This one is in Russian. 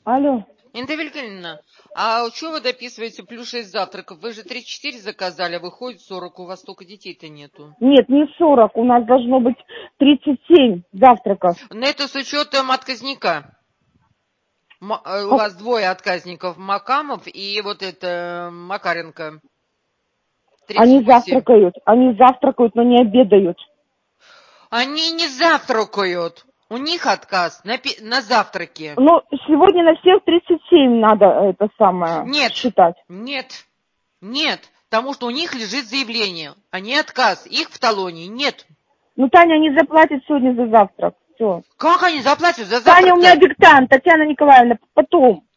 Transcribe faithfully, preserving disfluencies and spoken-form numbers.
Алло. Инна Вильгельмовна, а что вы дописываете плюс шесть завтраков? Вы же тридцать четыре заказали, а выходит сорок, у вас столько детей-то нету. Нет, не сорок, у нас должно быть тридцать семь завтраков. Но это с учетом отказника. М- э, у Как? вас двое отказников, Макамов и вот это Макаренко. тридцать Они восемь. завтракают, они завтракают, но не обедают. Они не завтракают. У них отказ на, пи- на завтраки. Но сегодня на всех тридцать семь надо это самое Нет, считать. нет, нет. Потому что у них лежит заявление. Они отказ. Их в талоне нет. Ну, Таня, они заплатят сегодня за завтрак. Все. Как они заплатят за Таня, у меня завтрак-то? диктант, Татьяна Николаевна, потом.